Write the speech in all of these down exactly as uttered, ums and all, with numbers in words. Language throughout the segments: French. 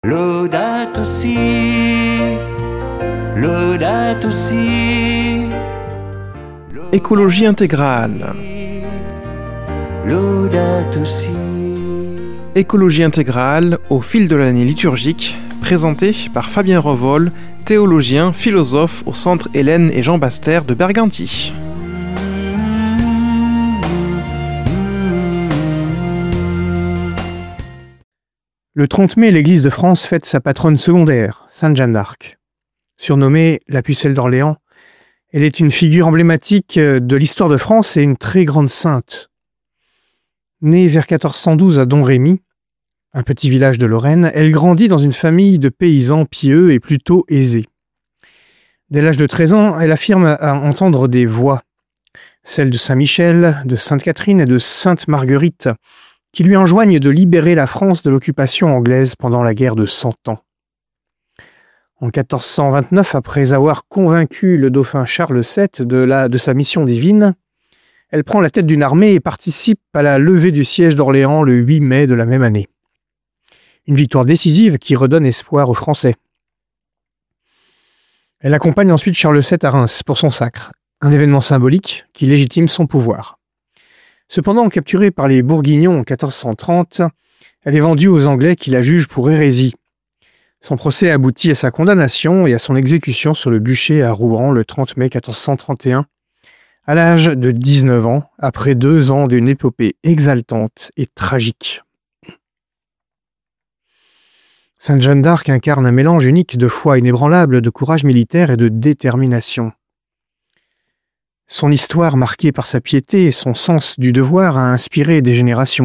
Laudato si, laudato si. Écologie intégrale. Laudato si. Écologie intégrale au fil de l'année liturgique, présentée par Fabien Revol, théologien, philosophe au Centre Hélène et Jean Bastère de Berganti. Le trente mai, l'Église de France fête sa patronne secondaire, Sainte Jeanne d'Arc. Surnommée la pucelle d'Orléans, elle est une figure emblématique de l'histoire de France et une très grande sainte. Née vers quatorze cent douze à Domrémy, un petit village de Lorraine, elle grandit dans une famille de paysans pieux et plutôt aisés. Dès l'âge de treize ans, elle affirme à entendre des voix, celles de Saint Michel, de Sainte Catherine et de Sainte Marguerite, qui lui enjoignent de libérer la France de l'occupation anglaise pendant la guerre de Cent Ans. En quatorze cent vingt-neuf, après avoir convaincu le dauphin Charles sept de, la, de sa mission divine, elle prend la tête d'une armée et participe à la levée du siège d'Orléans le huit mai de la même année. Une victoire décisive qui redonne espoir aux Français. Elle accompagne ensuite Charles sept à Reims pour son sacre, un événement symbolique qui légitime son pouvoir. Cependant, capturée par les Bourguignons en quatorze cent trente, elle est vendue aux Anglais qui la jugent pour hérésie. Son procès aboutit à sa condamnation et à son exécution sur le bûcher à Rouen le trente mai quatorze cent trente et un, à l'âge de dix-neuf ans, après deux ans d'une épopée exaltante et tragique. Sainte Jeanne d'Arc incarne un mélange unique de foi inébranlable, de courage militaire et de détermination. Son histoire, marquée par sa piété et son sens du devoir, a inspiré des générations.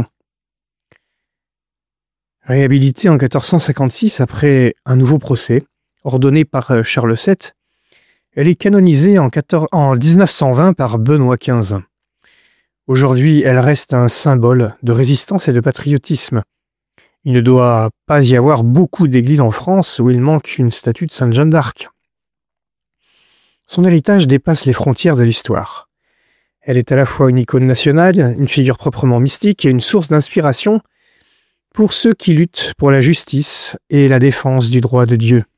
Réhabilitée en quatorze cent cinquante-six après un nouveau procès, ordonné par Charles sept, elle est canonisée en, quatorze... en dix-neuf cent vingt par Benoît quinze. Aujourd'hui, elle reste un symbole de résistance et de patriotisme. Il ne doit pas y avoir beaucoup d'églises en France où il manque une statue de Sainte Jeanne d'Arc. Son héritage dépasse les frontières de l'histoire. Elle est à la fois une icône nationale, une figure proprement mystique et une source d'inspiration pour ceux qui luttent pour la justice et la défense du droit de Dieu.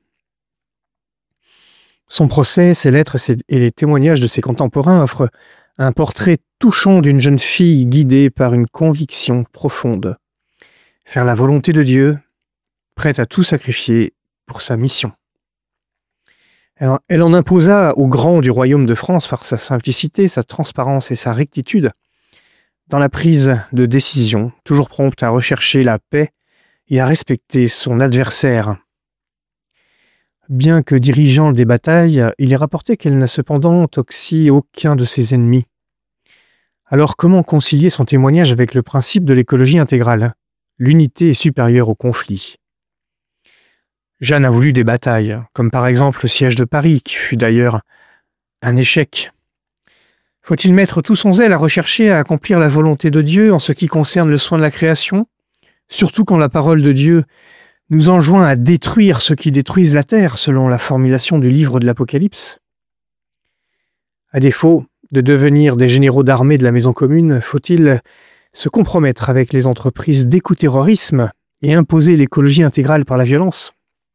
Son procès, ses lettres et les témoignages de ses contemporains offrent un portrait touchant d'une jeune fille guidée par une conviction profonde. Faire la volonté de Dieu, prête à tout sacrifier pour sa mission. Elle en imposa aux grands du royaume de France par sa simplicité, sa transparence et sa rectitude dans la prise de décision, toujours prompte à rechercher la paix et à respecter son adversaire. Bien que dirigeant des batailles, il est rapporté qu'elle n'a cependant toxi aucun de ses ennemis. Alors comment concilier son témoignage avec le principe de l'écologie intégrale? L'unité est supérieure au conflit. Jeanne a voulu des batailles, comme par exemple le siège de Paris, qui fut d'ailleurs un échec. Faut-il mettre tout son zèle à rechercher à accomplir la volonté de Dieu en ce qui concerne le soin de la création, surtout quand la parole de Dieu nous enjoint à détruire ceux qui détruisent la terre, selon la formulation du livre de l'Apocalypse? À défaut de devenir des généraux d'armée de la maison commune, faut-il se compromettre avec les entreprises d'écoterrorisme et imposer l'écologie intégrale par la violence?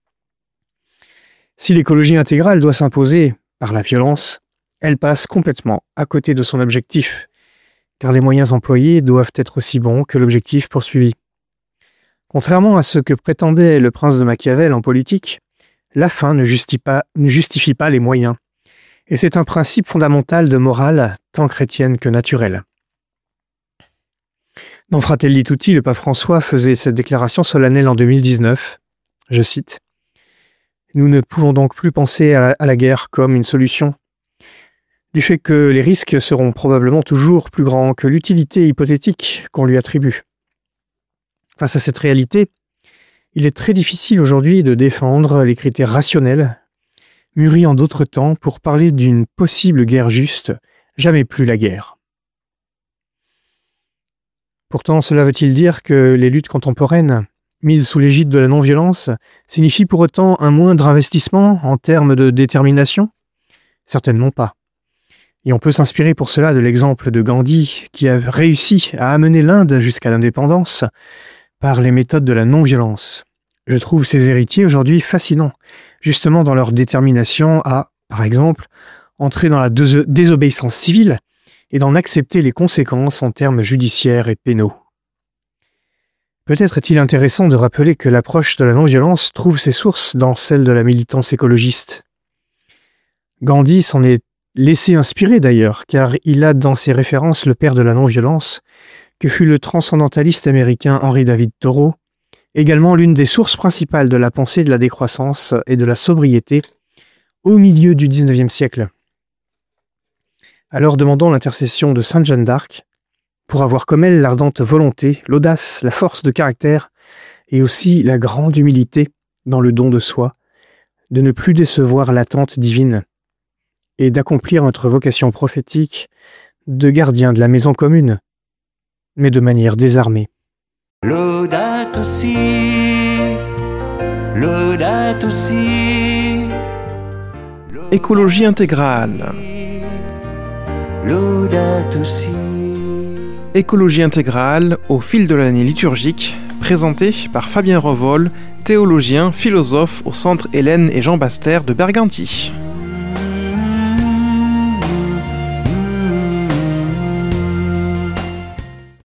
Si l'écologie intégrale doit s'imposer par la violence, elle passe complètement à côté de son objectif, car les moyens employés doivent être aussi bons que l'objectif poursuivi. Contrairement à ce que prétendait le prince de Machiavel en politique, la fin ne justifie pas, ne justifie pas les moyens, et c'est un principe fondamental de morale tant chrétienne que naturelle. Dans Fratelli Tutti, le pape François faisait cette déclaration solennelle en deux mille dix-neuf, je cite: « Nous ne pouvons donc plus penser à la, à la guerre comme une solution, du fait que les risques seront probablement toujours plus grands que l'utilité hypothétique qu'on lui attribue. » Face à cette réalité, il est très difficile aujourd'hui de défendre les critères rationnels, mûris en d'autres temps, pour parler d'une possible guerre juste, jamais plus la guerre. Pourtant, cela veut-il dire que les luttes contemporaines, mises sous l'égide de la non-violence, signifient pour autant un moindre investissement en termes de détermination? Certainement pas. Et on peut s'inspirer pour cela de l'exemple de Gandhi, qui a réussi à amener l'Inde jusqu'à l'indépendance par les méthodes de la non-violence. Je trouve ces héritiers aujourd'hui fascinants, justement dans leur détermination à, par exemple, entrer dans la dés- désobéissance civile et d'en accepter les conséquences en termes judiciaires et pénaux. Peut-être est-il intéressant de rappeler que l'approche de la non-violence trouve ses sources dans celle de la militance écologiste. Gandhi s'en est laissé inspirer d'ailleurs, car il a dans ses références le père de la non-violence, que fut le transcendentaliste américain Henry David Thoreau, également l'une des sources principales de la pensée de la décroissance et de la sobriété au milieu du dix-neuvième siècle. Alors demandons l'intercession de Sainte Jeanne d'Arc pour avoir comme elle l'ardente volonté, l'audace, la force de caractère et aussi la grande humilité dans le don de soi, de ne plus décevoir l'attente divine et d'accomplir notre vocation prophétique de gardien de la maison commune, mais de manière désarmée. Laudato si, laudato si. Écologie intégrale. Laudato si. Écologie intégrale au fil de l'année liturgique, présentée par Fabien Revol, théologien, philosophe au Centre Hélène et Jean Baster de Berganty.